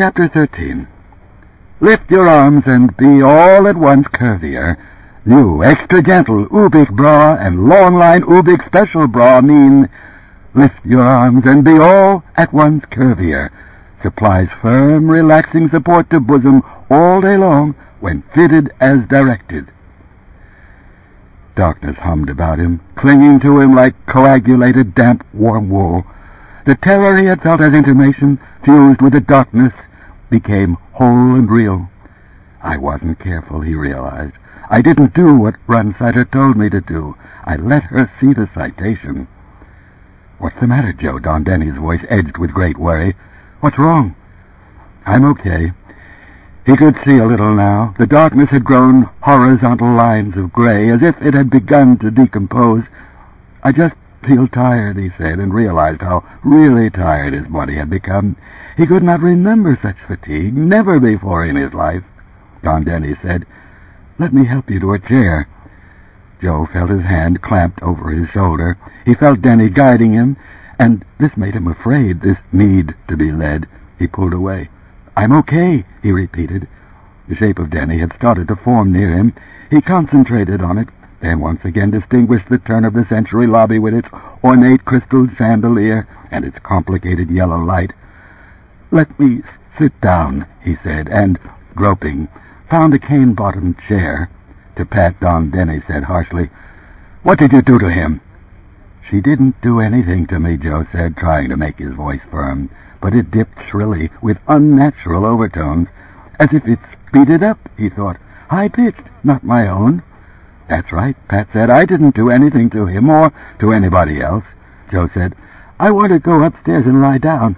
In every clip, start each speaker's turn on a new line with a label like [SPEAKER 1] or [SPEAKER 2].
[SPEAKER 1] Chapter 13. Lift your arms and be all at once curvier. New extra gentle Ubik bra and long line Ubik special bra mean lift your arms and be all at once curvier. Supplies firm, relaxing support to bosom all day long when fitted as directed. Darkness hummed about him, clinging to him like coagulated, damp, warm wool. The terror he had felt as intimation, fused with the darkness, became whole and real. I wasn't careful, he realized. I didn't do what Runsider told me to do. I let her see the citation. "What's the matter, Joe?" Don Denny's voice edged with great worry. "What's wrong?" "I'm okay." He could see a little now. The darkness had grown horizontal lines of gray, as if it had begun to decompose. "I just feel tired," he said, and realized how really tired his body had become. He could not remember such fatigue, never before in his life. Don Denny said, "Let me help you to a chair." Joe felt his hand clamped over his shoulder. He felt Denny guiding him, and this made him afraid, this need to be led. He pulled away. "I'm okay," he repeated. The shape of Denny had started to form near him. He concentrated on it, then once again distinguished the turn-of-the-century lobby with its ornate crystal chandelier and its complicated yellow light. "Let me sit down," he said, and, groping, found a cane-bottomed chair. To Pat, Don Denny said harshly, "What did you do to him?" "She didn't do anything to me," Joe said, trying to make his voice firm, but it dipped shrilly with unnatural overtones, as if it speeded up, he thought. High-pitched, not my own. "That's right," Pat said. "I didn't do anything to him or to anybody else." Joe said, "I want to go upstairs and lie down."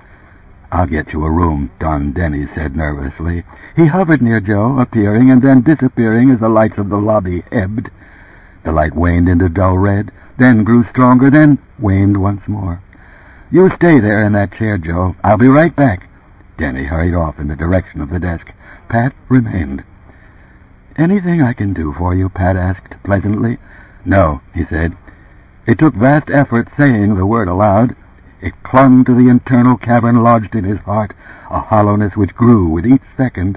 [SPEAKER 1] "I'll get you a room," Don Denny said nervously. He hovered near Joe, appearing and then disappearing as the lights of the lobby ebbed. The light waned into dull red, then grew stronger, then waned once more. "You stay there in that chair, Joe. I'll be right back." Denny hurried off in the direction of the desk. Pat remained. "Anything I can do for you?" Pat asked pleasantly. "No," he said. It took vast effort saying the word aloud. It clung to the internal cavern lodged in his heart, a hollowness which grew with each second.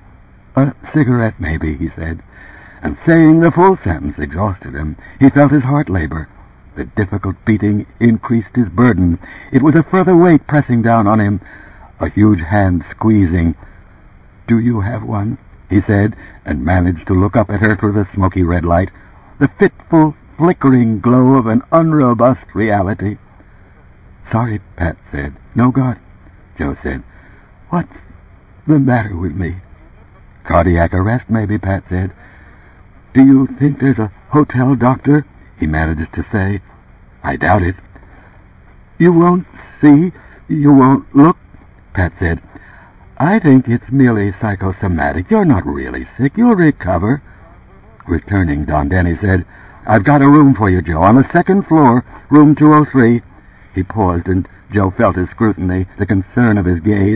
[SPEAKER 1] "A cigarette, maybe," he said. And saying the full sentence exhausted him. He felt his heart labor. The difficult beating increased his burden. It was a further weight pressing down on him, a huge hand squeezing. "Do you have one?" he said, and managed to look up at her through the smoky red light, the fitful, flickering glow of an unrobust reality. "Sorry," Pat said. "No God." Joe said, "What's the matter with me?" "Cardiac arrest, maybe," Pat said. "Do you think there's a hotel doctor?" he managed to say. "I doubt it." "You won't see? You won't look?" Pat said. "I think it's merely psychosomatic. You're not really sick. You'll recover." Returning, Don Denny said, "I've got a room for you, Joe, on the second floor, room 203. He paused, and Joe felt his scrutiny, the concern of his gaze.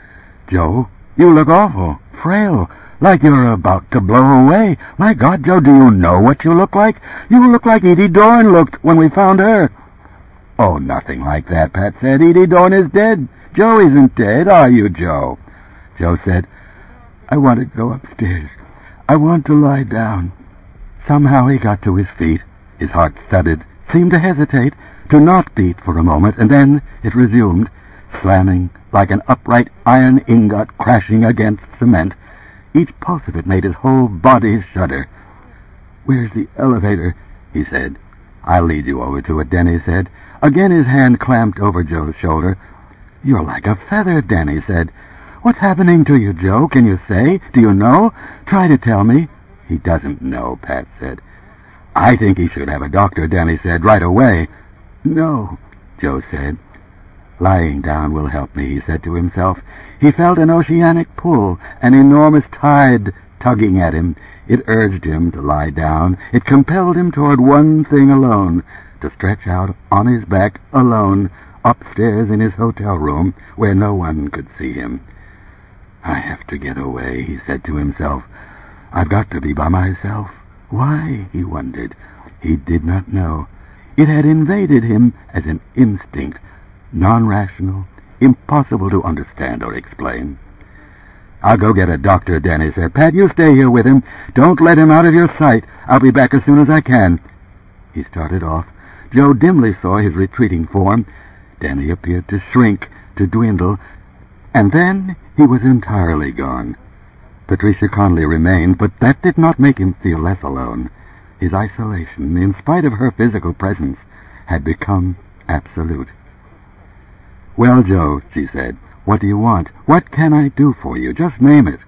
[SPEAKER 1] "Joe, you look awful, frail, like you're about to blow away. My God, Joe, do you know what you look like? You look like Edie Dorn looked when we found her." "Oh, nothing like that," Pat said. "Edie Dorn is dead. Joe isn't dead, are you, Joe?" Joe said, "I want to go upstairs. I want to lie down." Somehow he got to his feet. His heart thudded, seemed to hesitate, to not beat for a moment, and then it resumed, slamming like an upright iron ingot crashing against cement. Each pulse of it made his whole body shudder. "Where's the elevator?" he said. "I'll lead you over to it," Denny said. Again his hand clamped over Joe's shoulder. "You're like a feather," Denny said. "What's happening to you, Joe? Can you say? Do you know? Try to tell me." "He doesn't know," Pat said. "I think he should have a doctor," Denny said, "right away." "No," Joe said. "Lying down will help me," he said to himself. He felt an oceanic pull, an enormous tide tugging at him. It urged him to lie down. It compelled him toward one thing alone, to stretch out on his back alone, upstairs in his hotel room, where no one could see him. "I have to get away," he said to himself. "I've got to be by myself." Why, he wondered. He did not know. It had invaded him as an instinct, non-rational, impossible to understand or explain. "I'll go get a doctor," Danny said. "Pat, you stay here with him. Don't let him out of your sight. I'll be back as soon as I can." He started off. Joe dimly saw his retreating form. Danny appeared to shrink, to dwindle, and then he was entirely gone. Patricia Conley remained, but that did not make him feel less alone. His isolation, in spite of her physical presence, had become absolute. "Well, Joe," she said, "what do you want? What can I do for you? Just name it."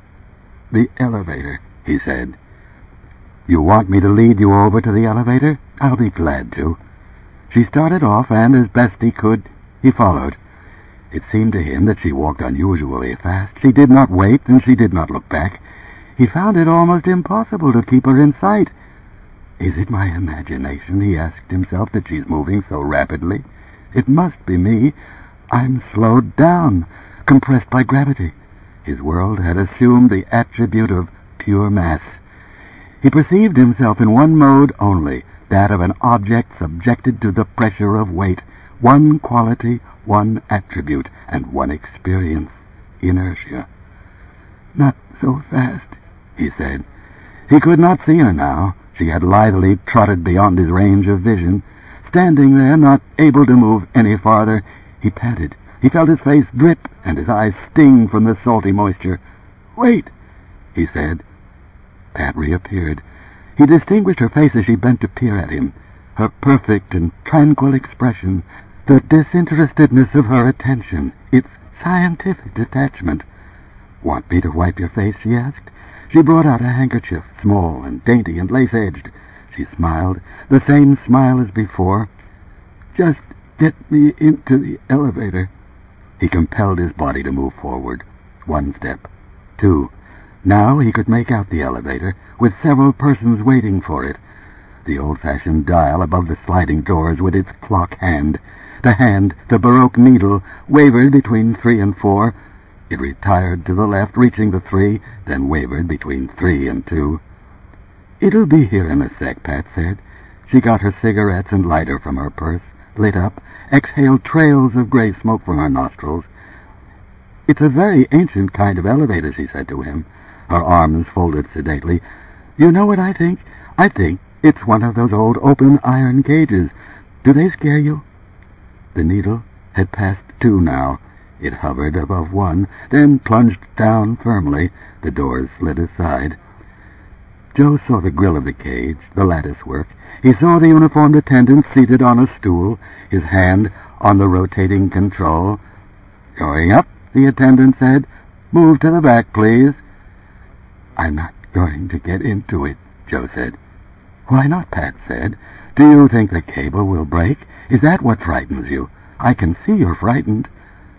[SPEAKER 1] "The elevator," he said. "You want me to lead you over to the elevator? I'll be glad to." She started off, and as best he could, he followed. It seemed to him that she walked unusually fast. She did not wait, and she did not look back. He found it almost impossible to keep her in sight. "Is it my imagination," he asked himself, "that she's moving so rapidly? It must be me. I'm slowed down, compressed by gravity." His world had assumed the attribute of pure mass. He perceived himself in one mode only, that of an object subjected to the pressure of weight, one quality, one attribute, and one experience, inertia. "Not so fast," he said. He could not see her now. She had lithely trotted beyond his range of vision. Standing there, not able to move any farther, he panted. He felt his face drip and his eyes sting from the salty moisture. "Wait," he said. Pat reappeared. He distinguished her face as she bent to peer at him. Her perfect and tranquil expression, the disinterestedness of her attention, its scientific detachment. "Want me to wipe your face?" she asked. She brought out a handkerchief, small and dainty and lace-edged. She smiled, the same smile as before. "Just get me into the elevator." He compelled his body to move forward. 1 step. 2. Now he could make out the elevator, with several persons waiting for it. The old-fashioned dial above the sliding doors with its clock hand. The hand, the Baroque needle, wavered between 3 and 4. It retired to the left, reaching the 3, then wavered between 3 and 2. "It'll be here in a sec," Pat said. She got her cigarettes and lighter from her purse, lit up, exhaled trails of gray smoke from her nostrils. "It's a very ancient kind of elevator," she said to him, her arms folded sedately. "You know what I think? I think it's one of those old open iron cages. Do they scare you?" The needle had passed 2 now. It hovered above 1, then plunged down firmly. The doors slid aside. Joe saw the grill of the cage, the lattice work. He saw the uniformed attendant seated on a stool, his hand on the rotating control. "Going up," the attendant said. "Move to the back, please." "I'm not going to get into it," Joe said. "Why not?" Pat said. "Do you think the cable will break? Is that what frightens you? I can see you're frightened."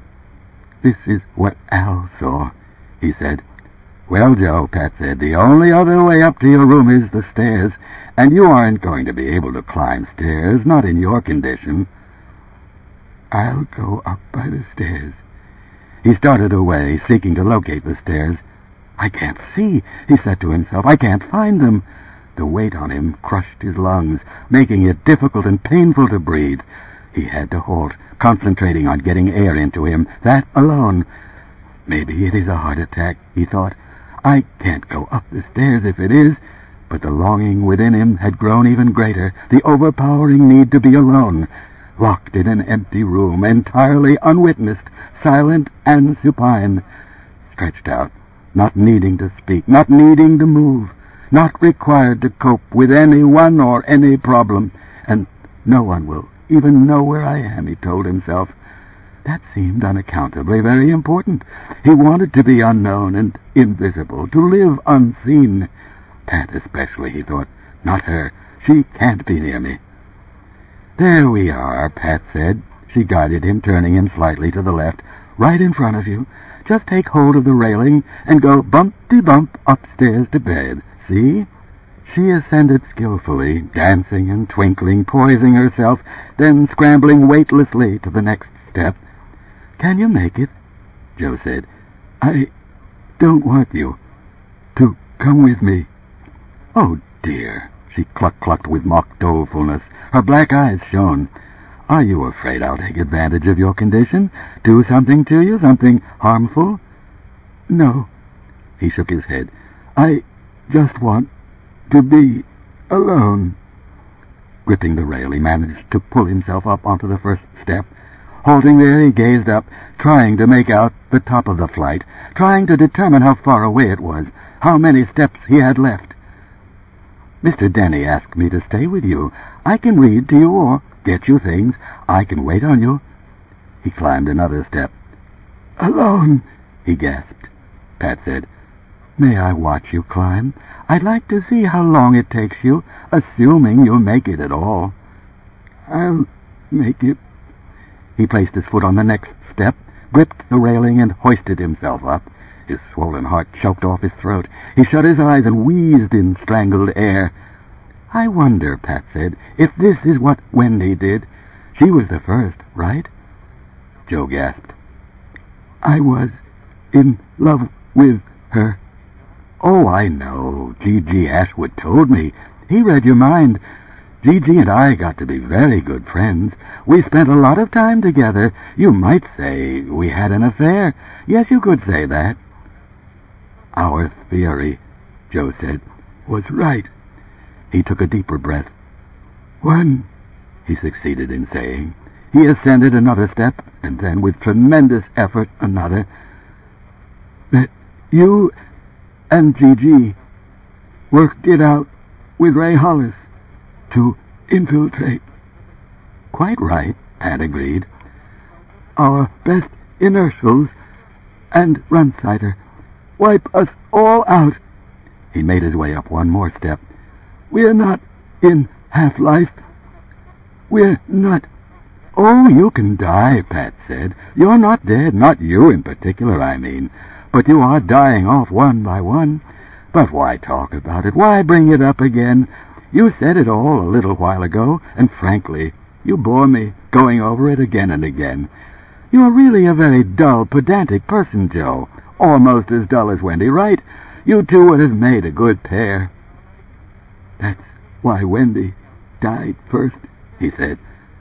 [SPEAKER 1] "This is what Al saw," he said. "Well, Joe," Pat said, "the only other way up to your room is the stairs, and you aren't going to be able to climb stairs, not in your condition." "I'll go up by the stairs." He started away, seeking to locate the stairs. "I can't see," he said to himself. "I can't find them." The weight on him crushed his lungs, making it difficult and painful to breathe. He had to halt, concentrating on getting air into him, that alone. "Maybe it is a heart attack," he thought. "I can't go up the stairs if it is." But the longing within him had grown even greater, the overpowering need to be alone, locked in an empty room, entirely unwitnessed, silent and supine, stretched out, not needing to speak, not needing to move, not required to cope with anyone or any problem. "And no one will even know where I am," he told himself. That seemed unaccountably very important. He wanted to be unknown and invisible, to live unseen. Pat especially, he thought. Not her. She can't be near me. "There we are," Pat said. She guided him, turning him slightly to the left. "Right in front of you. Just take hold of the railing and go bumpty-bump upstairs to bed. See?" She ascended skillfully, dancing and twinkling, poising herself, then scrambling weightlessly to the next step. "Can you make it?" Joe said. "I don't want you to come with me." "Oh, dear," she clucked with mock dolefulness. Her black eyes shone. Are you afraid I'll take advantage of your condition? Do something to you? Something harmful?
[SPEAKER 2] No.
[SPEAKER 1] He shook his head.
[SPEAKER 2] I just want to be alone.
[SPEAKER 1] Gripping the rail, he managed to pull himself up onto the first step. Halting there, he gazed up, trying to make out the top of the flight, trying to determine how far away it was, how many steps he had left. Mr. Denny asked me to stay with you. I can read to you or get you things. I can wait on you. He climbed another step.
[SPEAKER 2] Alone,
[SPEAKER 1] he gasped. Pat said, May I watch you climb? I'd like to see how long it takes you, assuming you'll make it at all.
[SPEAKER 2] I'll make it.
[SPEAKER 1] He placed his foot on the next step, gripped the railing, and hoisted himself up. His swollen heart choked off his throat. He shut his eyes and wheezed in strangled air. I wonder, Pat said, if this is what Wendy did. She was the first, right? Joe gasped.
[SPEAKER 2] I was in love with her.
[SPEAKER 1] Oh, I know. G.G. Ashwood told me. He read your mind. G.G. and I got to be very good friends. We spent a lot of time together. You might say we had an affair. Yes, you could say that.
[SPEAKER 2] Our theory, Joe said, was right.
[SPEAKER 1] He took a deeper breath.
[SPEAKER 2] One,
[SPEAKER 1] he succeeded in saying. He ascended another step, and then, with tremendous effort, another.
[SPEAKER 2] That you and G.G. worked it out with Ray Hollis to infiltrate.
[SPEAKER 1] Quite right, Pat agreed.
[SPEAKER 2] Our best inertials and Runsider wipe us all out.
[SPEAKER 1] He made his way up one more step.
[SPEAKER 2] We're not in half-life. We're not.
[SPEAKER 1] Oh, you can die, Pat said. You're not dead, not you in particular, I mean. But you are dying off one by one. But why talk about it? Why bring it up again? You said it all a little while ago, and frankly, you bore me going over it again and again. You're really a very dull, pedantic person, Joe. Almost as dull as Wendy Wright. You two would have made a good pair.
[SPEAKER 2] That's why Wendy died first,
[SPEAKER 1] he said.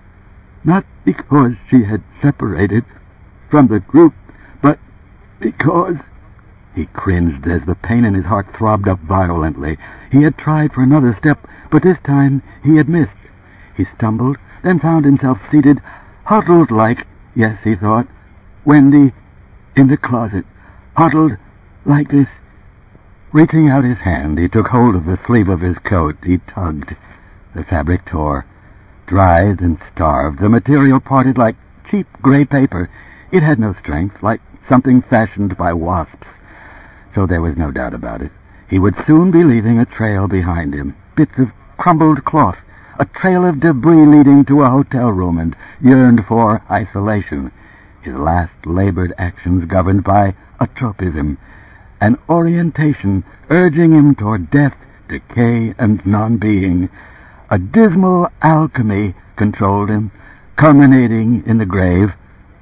[SPEAKER 2] Not because she had separated from the group, but because...
[SPEAKER 1] He cringed as the pain in his heart throbbed up violently. He had tried for another step, but this time he had missed. He stumbled, then found himself seated, huddled like, yes, he thought, Wendy in the closet, huddled like this. Reaching out his hand, he took hold of the sleeve of his coat. He tugged. The fabric tore. Dried and starved, the material parted like cheap gray paper. It had no strength, like something fashioned by wasps. So there was no doubt about it. He would soon be leaving a trail behind him, bits of crumbled cloth, a trail of debris leading to a hotel room, and yearned for isolation. His last labored actions governed by a tropism, an orientation urging him toward death, decay, and non-being. A dismal alchemy controlled him, culminating in the grave.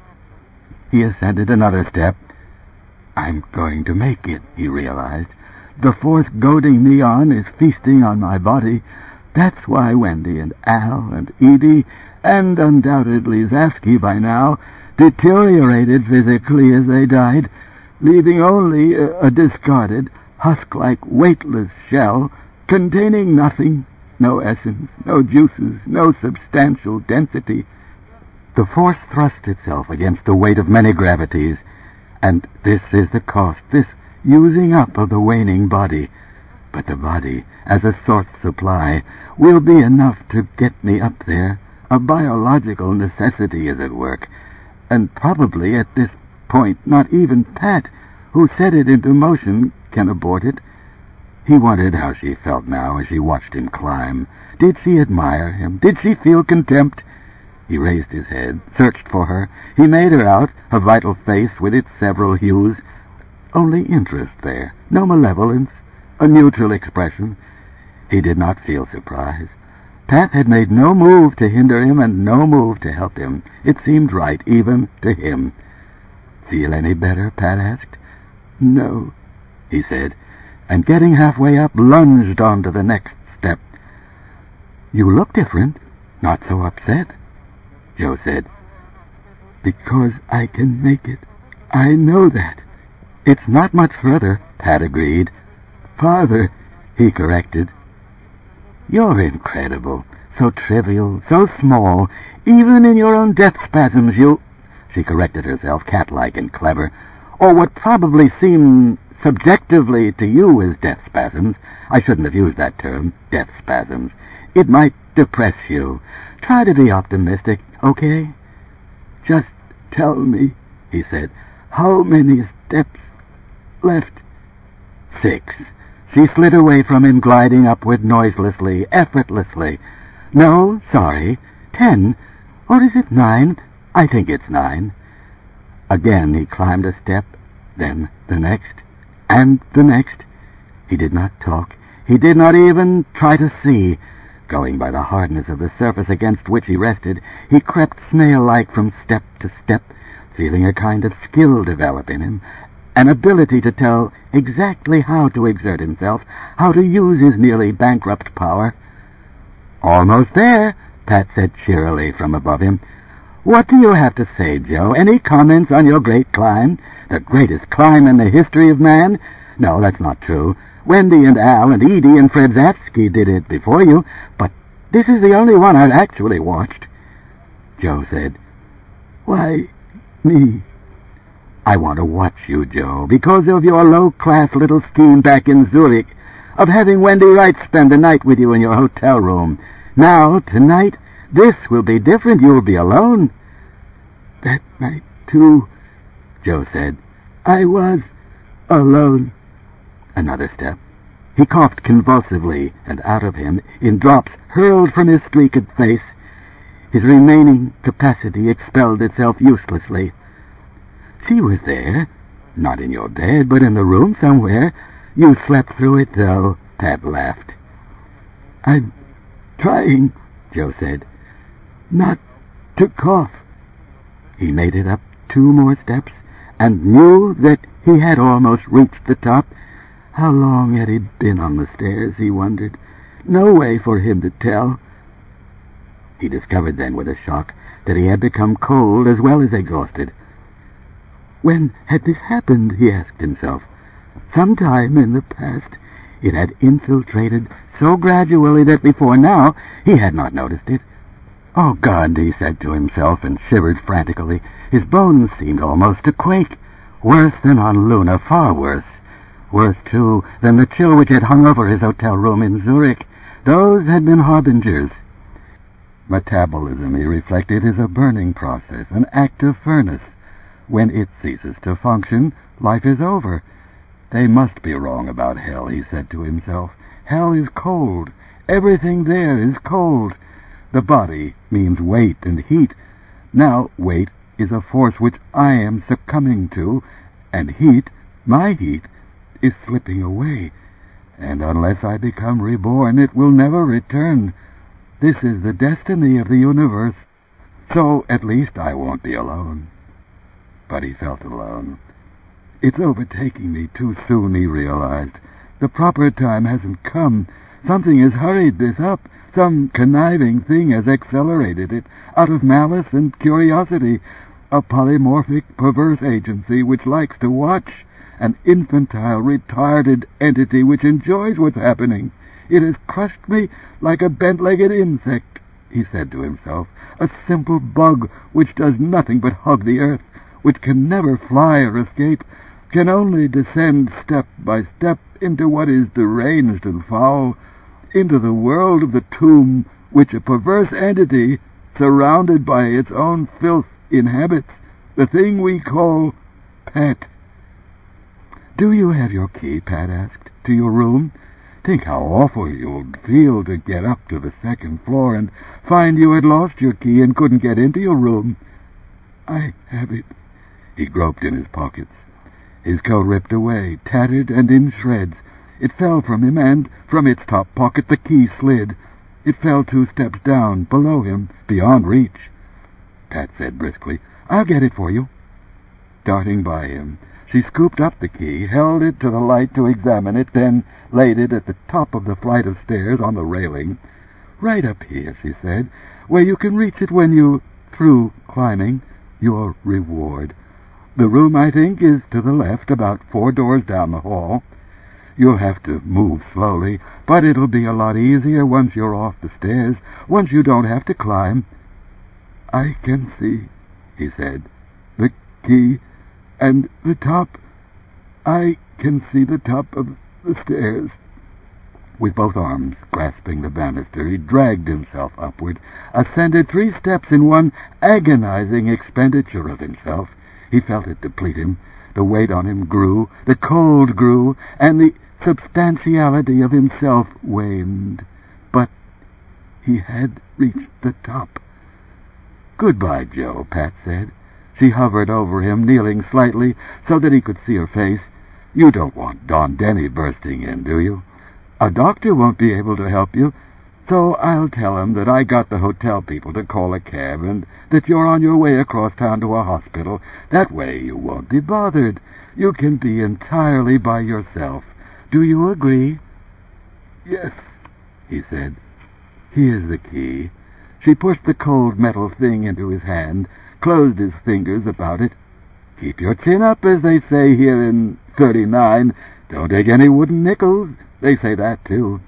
[SPEAKER 1] He ascended another step. I'm going to make it, he realized. The force goading me on is feasting on my body. That's why Wendy and Al and Edie, and undoubtedly Zafsky by now, deteriorated physically as they died, leaving only a discarded, husk-like, weightless shell containing nothing, no essence, no juices, no substantial density. The force thrust itself against the weight of many gravities, and this is the cost, this using up of the waning body. But the body, as a source supply, will be enough to get me up there. A biological necessity is at work, and probably at this point not even Pat, who set it into motion, can abort it. He wondered how she felt now as she watched him climb. Did she admire him? Did she feel contempt? He raised his head, searched for her. He made her out, her vital face with its several hues. Only interest there, no malevolence, a neutral expression. He did not feel surprise. Pat had made no move to hinder him and no move to help him. It seemed right, even to him. Feel any better? Pat asked.
[SPEAKER 2] No,
[SPEAKER 1] he said, and getting halfway up, lunged on to the next step. You look different, not so upset.
[SPEAKER 2] Joe said. Because I can make it. I know that.
[SPEAKER 1] It's not much further, Pat agreed.
[SPEAKER 2] Farther, he corrected.
[SPEAKER 1] You're incredible. So trivial, so small. Even in your own death spasms you... She corrected herself, cat-like and clever. Or what probably seem subjectively to you as death spasms. I shouldn't have used that term, death spasms. It might depress you. Try to be optimistic, okay?
[SPEAKER 2] Just tell me, he said, how many steps left?
[SPEAKER 1] 6. She slid away from him, gliding upward noiselessly, effortlessly. No, sorry, 10. Or is it 9? I think it's 9. Again he climbed a step, then the next, and the next. He did not talk. He did not even try to see. Going by the hardness of the surface against which he rested, he crept snail-like from step to step, feeling a kind of skill develop in him, an ability to tell exactly how to exert himself, how to use his nearly bankrupt power. Almost there, Pat said cheerily from above him. What do you have to say, Joe? Any comments on your great climb? The greatest climb in the history of man? No, that's not true. Wendy and Al and Edie and Fred Zatsky did it before you, but this is the only one I've actually watched.
[SPEAKER 2] Joe said, Why, me?
[SPEAKER 1] I want to watch you, Joe, because of your low-class little scheme back in Zurich, of having Wendy Wright spend the night with you in your hotel room. Now, tonight, this will be different. You'll be alone.
[SPEAKER 2] That night, too, Joe said. I was alone.
[SPEAKER 1] Another step. He coughed convulsively, and out of him, in drops hurled from his streaked face, his remaining capacity expelled itself uselessly. She was there, not in your bed, but in the room somewhere. You slept through it, though, Pat laughed.
[SPEAKER 2] I'm trying, Joe said, not to cough.
[SPEAKER 1] He made it up 2 more steps, and knew that he had almost reached the top. How long had he been on the stairs, he wondered. No way for him to tell. He discovered then with a shock that he had become cold as well as exhausted. When had this happened, he asked himself. Sometime in the past. It had infiltrated so gradually that before now he had not noticed it. Oh, God, he said to himself, and shivered frantically. His bones seemed almost to quake. Worse than on Luna, far worse. Worse, too, than the chill which had hung over his hotel room in Zurich. Those had been harbingers. Metabolism, he reflected, is a burning process, an active furnace. When it ceases to function, life is over. They must be wrong about hell, he said to himself. Hell is cold. Everything there is cold. The body means weight and heat. Now weight is a force which I am succumbing to, and heat, my heat, is slipping away. And unless I become reborn, it will never return. This is the destiny of the universe. So at least I won't be alone. But he felt alone. It's overtaking me too soon, he realized. The proper time hasn't come. Something has hurried this up. Some conniving thing has accelerated it, out of malice and curiosity, a polymorphic, perverse agency which likes to watch, an infantile, retarded entity which enjoys what's happening. It has crushed me like a bent-legged insect, he said to himself, a simple bug which does nothing but hug the earth, which can never fly or escape, can only descend step by step into what is deranged and foul, into the world of the tomb which a perverse entity, surrounded by its own filth, inhabits, the thing we call Pat. Do you have your key, Pat asked, to your room? Think how awful you'll feel to get up to the 2nd floor and find you had lost your key and couldn't get into your room. I have it. He groped in his pockets. His coat ripped away, tattered and in shreds. It fell from him, and from its top pocket the key slid. It fell 2 steps down, below him, beyond reach. Pat said briskly, I'll get it for you. Darting by him, she scooped up the key, held it to the light to examine it, then laid it at the top of the flight of stairs on the railing. Right up here, she said, where you can reach it when you through climbing, your reward. The room, I think, is to the left, about 4 doors down the hall. You'll have to move slowly, but it'll be a lot easier once you're off the stairs, once you don't have to climb." "I can see," he said, "the key and the top. I can see the top of the stairs." With both arms grasping the banister, he dragged himself upward, ascended 3 steps in one agonizing expenditure of himself. He felt it deplete him. The weight on him grew, the cold grew, and the substantiality of himself waned. But he had reached the top. "Goodbye, Joe," Pat said. She hovered over him, kneeling slightly so that he could see her face. "You don't want Don Denny bursting in, do you? A doctor won't be able to help you, so I'll tell him that I got the hotel people to call a cab and that you're on your way across town to a hospital. That way you won't be bothered. You can be entirely by yourself. Do you agree?" "Yes," he said. "Here's the key." She pushed the cold metal thing into his hand, closed his fingers about it. "Keep your chin up, as they say here in 39. Don't take any wooden nickels. They say that, too."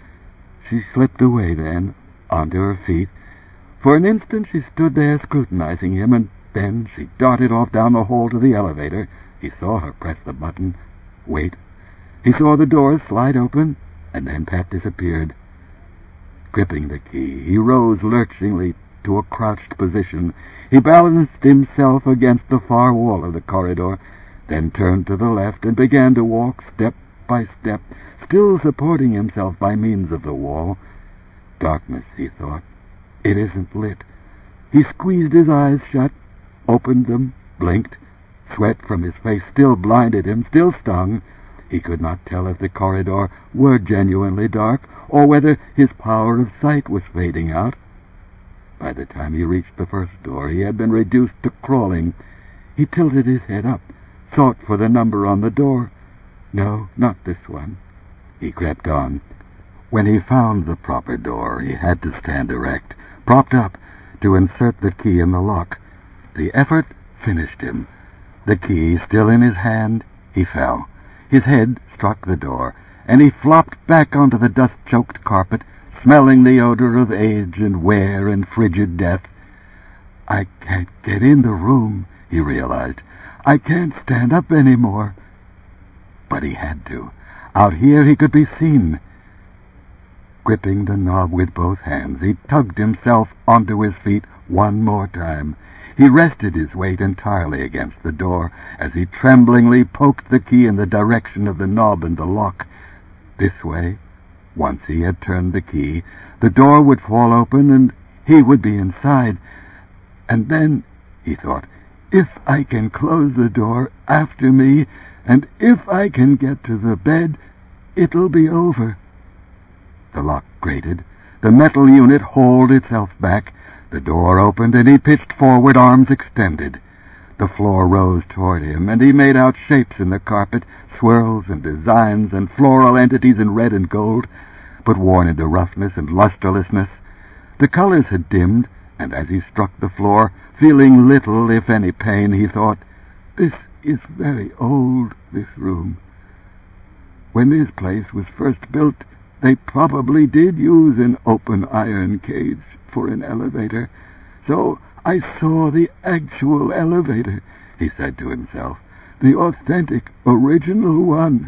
[SPEAKER 1] She slipped away then, onto her feet. For an instant she stood there scrutinizing him, and then she darted off down the hall to the elevator. He saw her press the button. Wait. He saw the doors slide open, and then Pat disappeared. Gripping the key, he rose lurchingly to a crouched position. He balanced himself against the far wall of the corridor, then turned to the left and began to walk step by step, still supporting himself by means of the wall. Darkness, he thought. It isn't lit. He squeezed his eyes shut, opened them, blinked. Sweat from his face still blinded him, still stung. He could not tell if the corridor were genuinely dark, or whether his power of sight was fading out. By the time he reached the first door, he had been reduced to crawling. He tilted his head up, sought for the number on the door. No, not this one. He crept on. When he found the proper door, he had to stand erect, propped up, to insert the key in the lock. The effort finished him. The key still in his hand, he fell. His head struck the door, and he flopped back onto the dust-choked carpet, smelling the odor of age and wear and frigid death. "I can't get in the room," he realized. "I can't stand up any more." But he had to. Out here he could be seen. Gripping the knob with both hands, he tugged himself onto his feet one more time. He rested his weight entirely against the door as he tremblingly poked the key in the direction of the knob and the lock. This way, once he had turned the key, the door would fall open and he would be inside. And then, he thought, if I can close the door after me, and if I can get to the bed, it'll be over. The lock grated. The metal unit hauled itself back. The door opened, and he pitched forward, arms extended. The floor rose toward him, and he made out shapes in the carpet, swirls and designs and floral entities in red and gold, but worn into roughness and lusterlessness. The colors had dimmed, and as he struck the floor, feeling little, if any, pain, he thought, "This is very old, this room. When this place was first built, they probably did use an open iron cage for an elevator. So I saw the actual elevator," he said to himself, "the authentic, original one."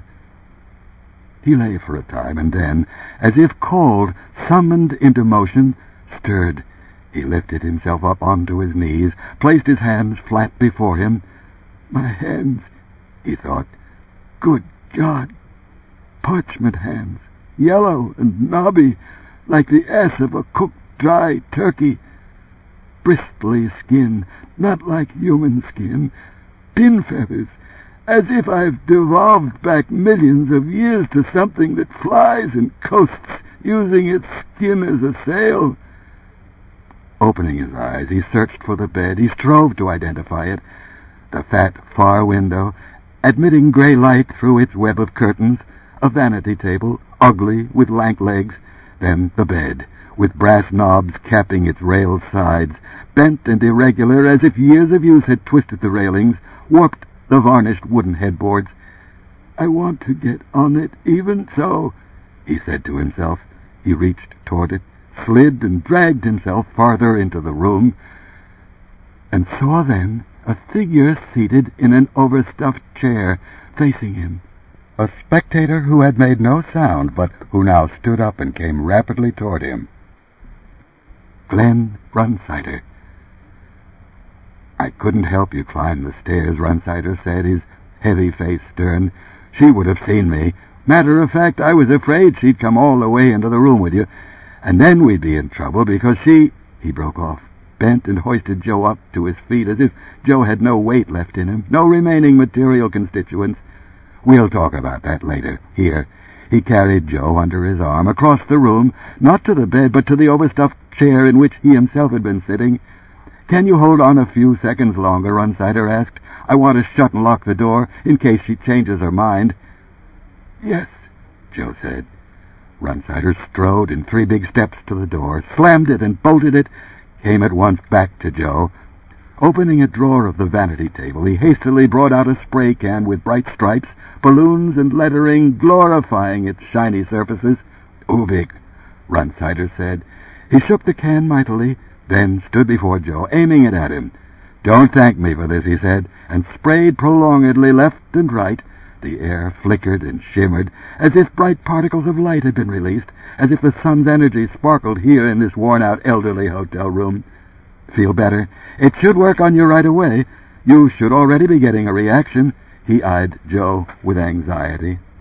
[SPEAKER 1] He lay for a time, and then, as if called, summoned into motion, stirred. He lifted himself up onto his knees, placed his hands flat before him. "My hands," he thought. "Good God! Parchment hands, yellow and knobby, like the ass of a cooked dry turkey. Bristly skin, not like human skin. Pin feathers, as if I've devolved back millions of years to something that flies and coasts, using its skin as a sail." Opening his eyes, he searched for the bed. He strove to identify it. The fat far window, admitting gray light through its web of curtains, a vanity table, ugly, with lank legs, then the bed, with brass knobs capping its railed sides, bent and irregular, as if years of use had twisted the railings, warped the varnished wooden headboards.
[SPEAKER 2] "I want to get on it, even so,"
[SPEAKER 1] he said to himself. He reached toward it, slid and dragged himself farther into the room, and saw then a figure seated in an overstuffed chair facing him. A spectator who had made no sound, but who now stood up and came rapidly toward him. Glenn Runsider. "I couldn't help you climb the stairs," Runsider said, his heavy face stern. "She would have seen me. Matter of fact, I was afraid she'd come all the way into the room with you, and then we'd be in trouble because she—" He broke off, bent and hoisted Joe up to his feet as if Joe had no weight left in him, no remaining material constituents. "We'll talk about that later. Here." He carried Joe under his arm across the room, not to the bed, but to the overstuffed chair in which he himself had been sitting. "Can you hold on a few seconds longer?" Runsider asked. "I want to shut and lock the door in case she changes her mind."
[SPEAKER 2] "Yes,"
[SPEAKER 1] Joe said. Runsider strode in 3 big steps to the door, slammed it and bolted it, came at once back to Joe. Opening a drawer of the vanity table, he hastily brought out a spray can with bright stripes, balloons, and lettering glorifying its shiny surfaces. "Ubik," Runsider said. He shook the can mightily, then stood before Joe, aiming it at him. "Don't thank me for this," he said, and sprayed prolongedly left and right. The air flickered and shimmered, as if bright particles of light had been released, as if the sun's energy sparkled here in this worn-out elderly hotel room. "Feel better? It should work on you right away. You should already be getting a reaction." He eyed Joe with anxiety.